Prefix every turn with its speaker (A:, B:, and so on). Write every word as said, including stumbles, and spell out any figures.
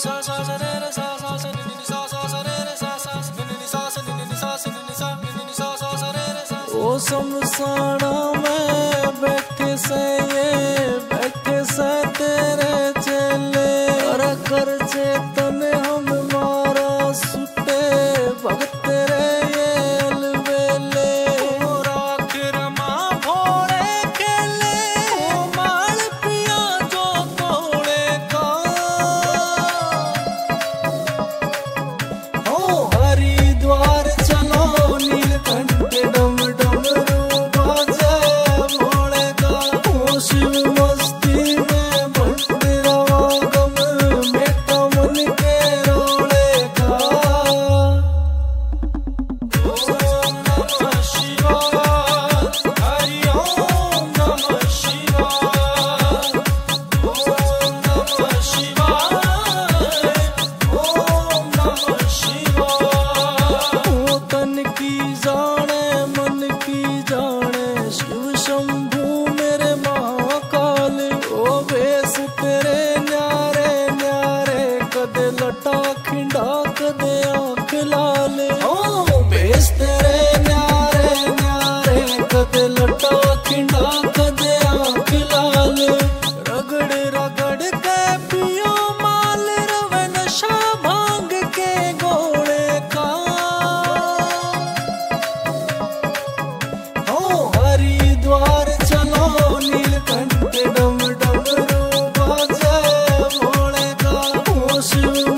A: ओ शमशाना में बैठे से ये बैठे से तेरे चेले अरे कर चेतन हम मारा सुटे भगत तेरे ये अलबेले ओ राख रमा भोले खेले ओ माल पिया जो तोड़े का ओ हरिद्वार चलो नीलकंठ डम लटा खिंडा कदे आँख लाल ओ बेस तेरे न्यारे न्यारे कदे लटा खिंडा कदे आँख लाल रगड़ रगड़ के पियो माल रवे नशा भांग के गोले का ओ हरिद्वार चलो नीलकंठ डम डम रू बाजे भोले का ओ शिव